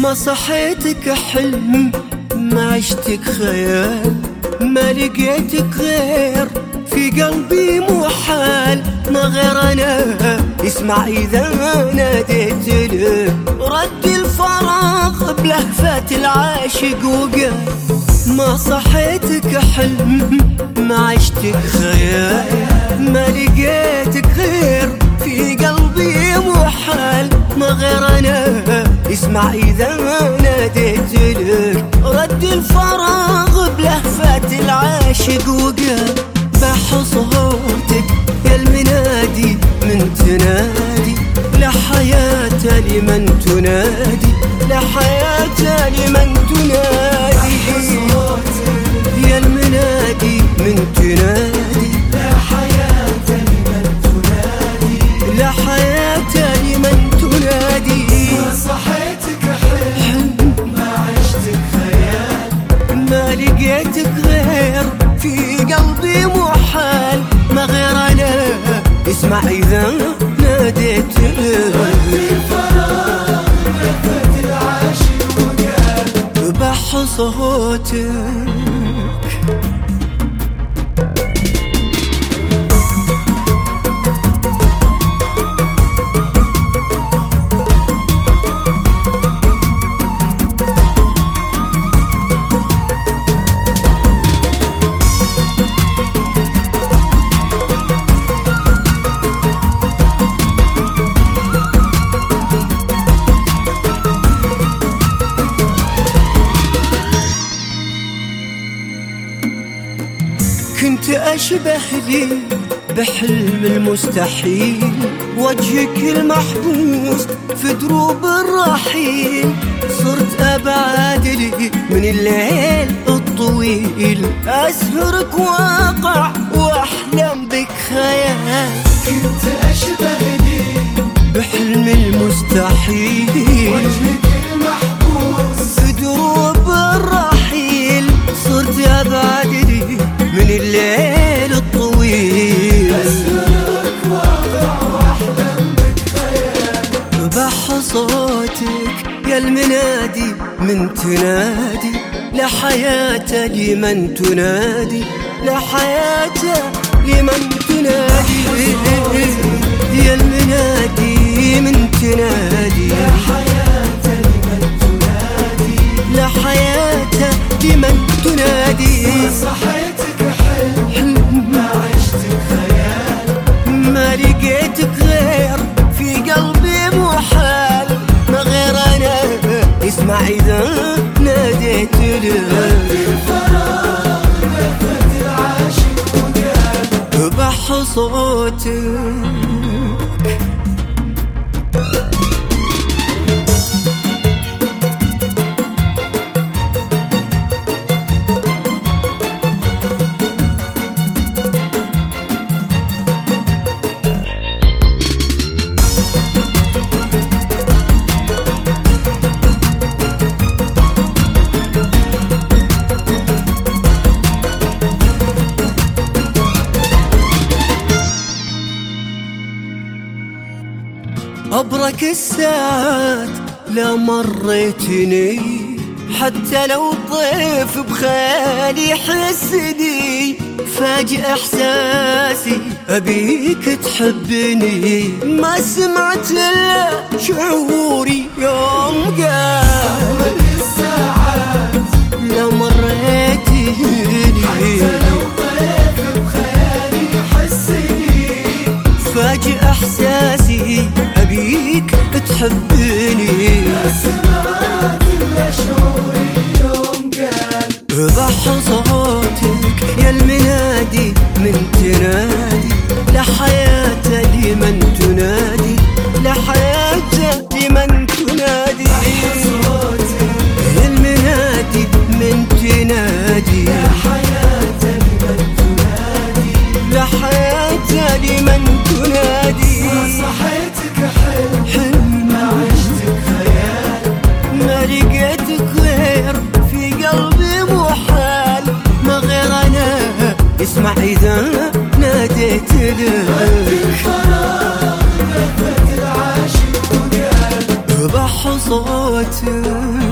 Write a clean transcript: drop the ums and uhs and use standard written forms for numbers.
ما صحيتك حلم، ما عشتك خيال، ما لقيتك غير في قلبي محال. ما غير أنا اسمع إذا ناديت له، رد الفراغ بلهفة العاشق وقال ما صحيتك حلم، ما عشتك خيال، ما لقيتك غير في قلبي محال. ما غير أنا اسمع إذا ناديت لك، رد الفراغ بلهفة العاشق وقال بح صوتك يا المنادي من تنادي، لا حياة لمن تنادي، لا حياة لمن تنادي. يا المنادي من تنادي، لا حياة لمن تنادي، لا حياة لمن تنادي. ما صحيتك حلم، ما عشتك خيال، ما لقيتك غير في قلبي محال. ما غير أنا اسمع إذا ناديت الفراغ لهفة العاشق وقال بح صوتك. كنت أشبه لي بحلم المستحيل، وجهك المحبوس في دروب الرحيل. صرت أبعد لي من الليل الطويل، أسهرك واقع وأحلم بك خيال. كنت أشبه لي بحلم المستحيل، وجهك المحبوس في دروب الرحيل. صرت أبعد لي من الليل الطويل، أسهرك واقع وأحلم بك خيال. بح صوتك يا المنادي من تنادي، لا حياة لمن تنادي، لا حياة لمن تنادي. يا المنادي من تنادي، لا حياة لمن تنادي، لا حياة لمن تنادي. ما صحيتك حلم، ما عشتك خيال، ما لقيتك غير في قلبي محال. ما غير أنا اسمع إذا ناديت له، الفراغ لهفة العاشق وقال بح صوتك. أبرك الساعات لا مريتني، حتى لو الضيف بخيالي حسني. فاجئ إحساسي أبيك تحبني، ما سمعت إلا شعوري يوم قال أبرك الساعات لا مريتني، حتى لو ضيف بخيالي حسني. فاجئ إحساسي أبيك تحبني، سمعت إلا شعوري يوم قال بح صوتك يا المنادي من تنادي، لا حياة لمن تنادي، لا حياة لمن تنادي. يا المنادي من تنادي، لا حياة لمن تنادي، لا حياة لمن تنادي. ما صحيتك حلم، ما عشتك خيال، ما لقيتك غير في قلبي محال. ما غير أنا اسمع إذا ناديت له، الفراغ لهفة العاشق وقال بح صوتك. صوتك